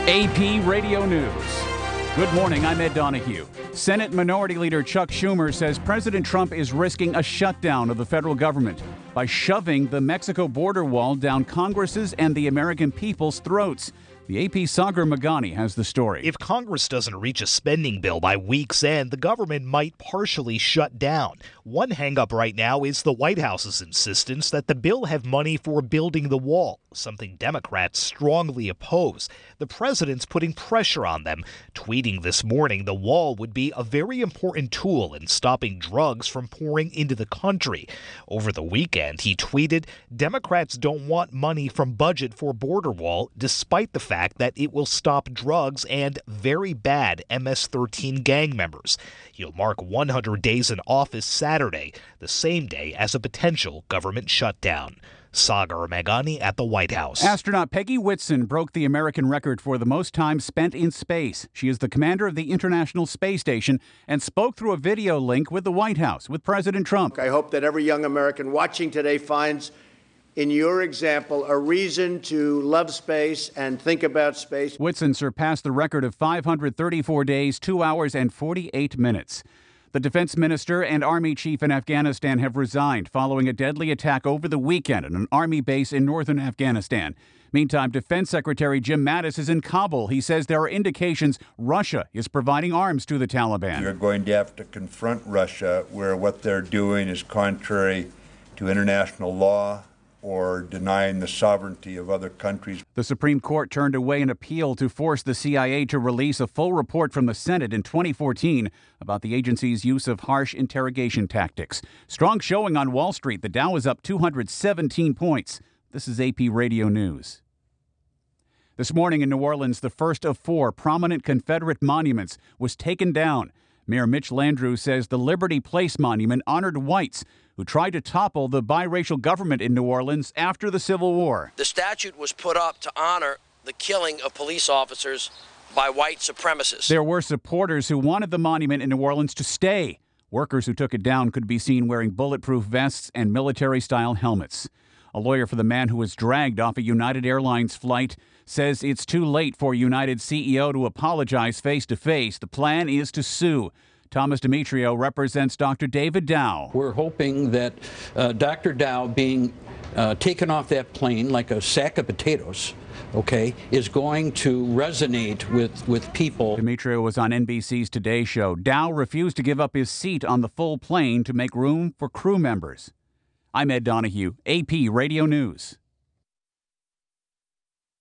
AP Radio News. Good morning, I'm Ed Donahue. Senate Minority Leader Chuck Schumer says President Trump is risking a shutdown of the federal government by shoving the Mexico border wall down Congress's and the American people's throats. The AP's Sagar Meghani has the story. If Congress doesn't reach a spending bill by week's end, the government might partially shut down. One hangup right now is the White House's insistence that the bill have money for building the wall, something Democrats strongly oppose. The president's putting pressure on them, tweeting this morning the wall would be a very important tool in stopping drugs from pouring into the country. Over the weekend, he tweeted, Democrats don't want money from budget for border wall, despite the fact that it will stop drugs and very bad MS-13 gang members. He'll mark 100 days in office Saturday, the same day as a potential government shutdown. Sagar Meghani at the White House. Astronaut Peggy Whitson broke the American record for the most time spent in space. She is the commander of the International Space Station and spoke through a video link with the White House with President Trump. I hope that every young American watching today finds in your example a reason to love space and think about space. Whitson surpassed the record of 534 days, 2 hours, and 48 minutes. The defense minister and army chief in Afghanistan have resigned following a deadly attack over the weekend at an army base in northern Afghanistan. Meantime, Defense Secretary Jim Mattis is in Kabul. He says there are indications Russia is providing arms to the Taliban. You're going to have to confront Russia where what they're doing is contrary to international law or denying the sovereignty of other countries. The Supreme Court turned away an appeal to force the CIA to release a full report from the Senate in 2014 about the agency's use of harsh interrogation tactics. Strong showing on Wall Street. The Dow is up 217 points. This is AP Radio News. This morning in New Orleans, the first of 4 prominent Confederate monuments was taken down. Mayor Mitch Landrieu says the Liberty Place monument honored whites who tried to topple the biracial government in New Orleans after the Civil War. The statute was put up to honor the killing of police officers by white supremacists. There were supporters who wanted the monument in New Orleans to stay. Workers who took it down could be seen wearing bulletproof vests and military-style helmets. A lawyer for the man who was dragged off a United Airlines flight says it's too late for United CEO to apologize face-to-face. The plan is to sue. Thomas Demetrio represents Dr. David Dow. We're hoping that Dr. Dow being taken off that plane like a sack of potatoes, is going to resonate with people. Demetrio was on NBC's Today Show. Dow refused to give up his seat on the full plane to make room for crew members. I'm Ed Donahue, AP Radio News.